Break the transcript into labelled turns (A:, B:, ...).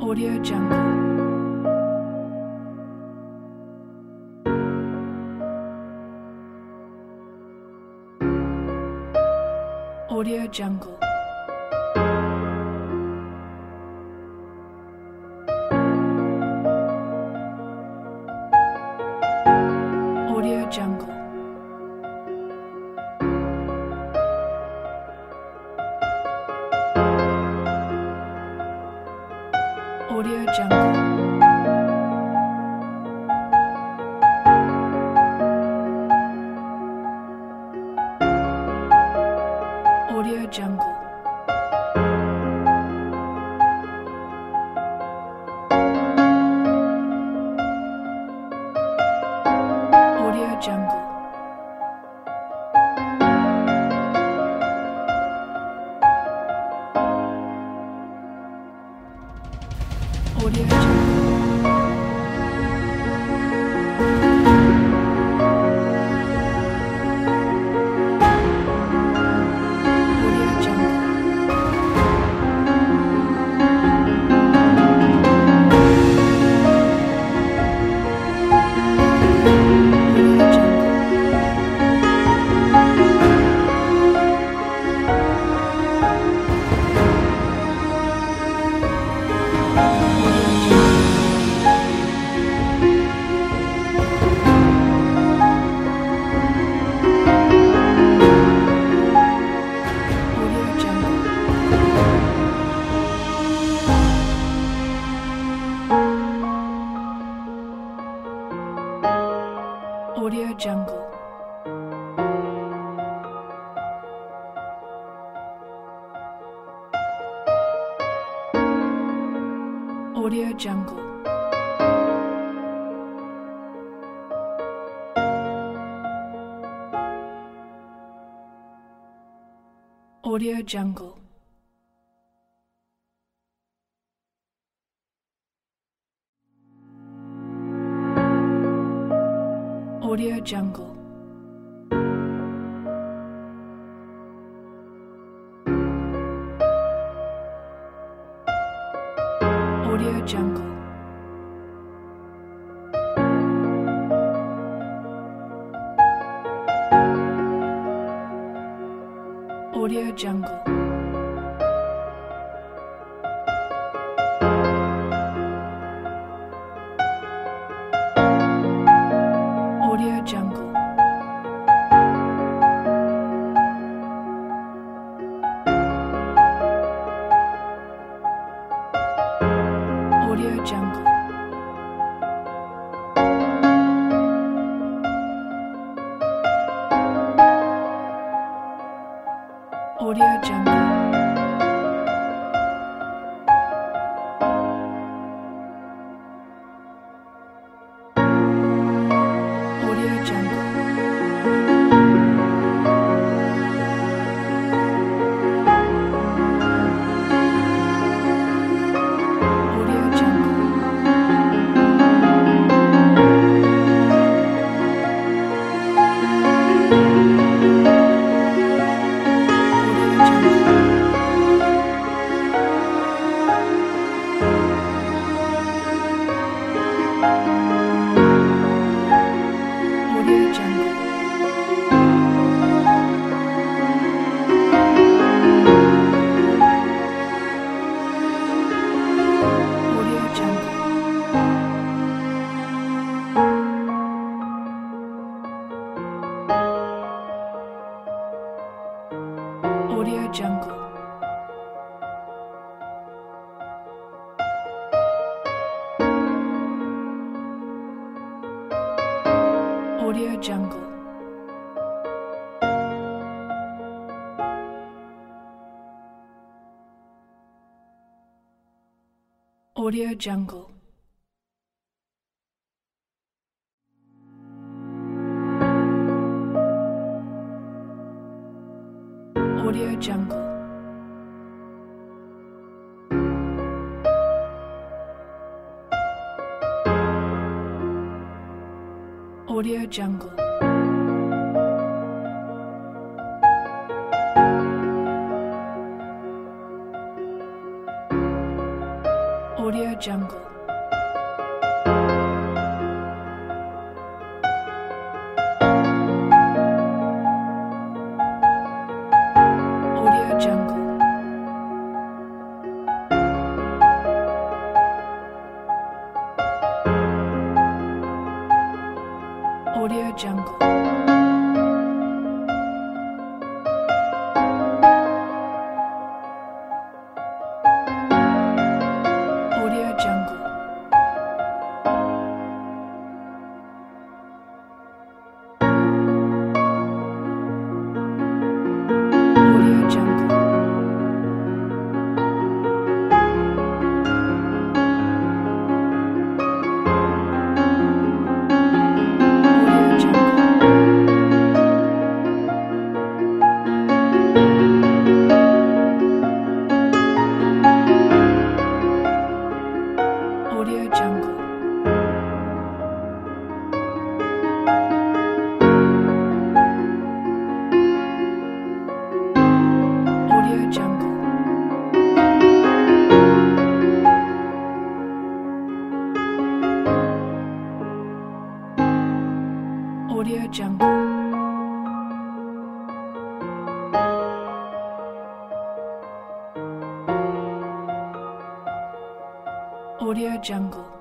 A: Audio Jungle. Audio Jungle. Audio Jungle. Audio Jungle. Audio Jungle. Audio Jungle. Audio Audio Jungle. Audio Jungle. Audio Jungle. Audio Jungle. Audio Jungle. Audio Jungle. Audio Jungle. Audio Jungle. Audio Jungle. Audio Jungle. Audio Jungle. Audio Jungle. Audio Jungle. Audio Jungle. Audio Jungle. Audio Jungle. Audio Jungle. Audio Jungle. Audio Jungle. Audio Jungle. Audio Jungle. Audio Jungle. Audio Jungle. Audio Jungle. Audio Jungle. Audio Jungle. Audio Jungle. Audio Jungle.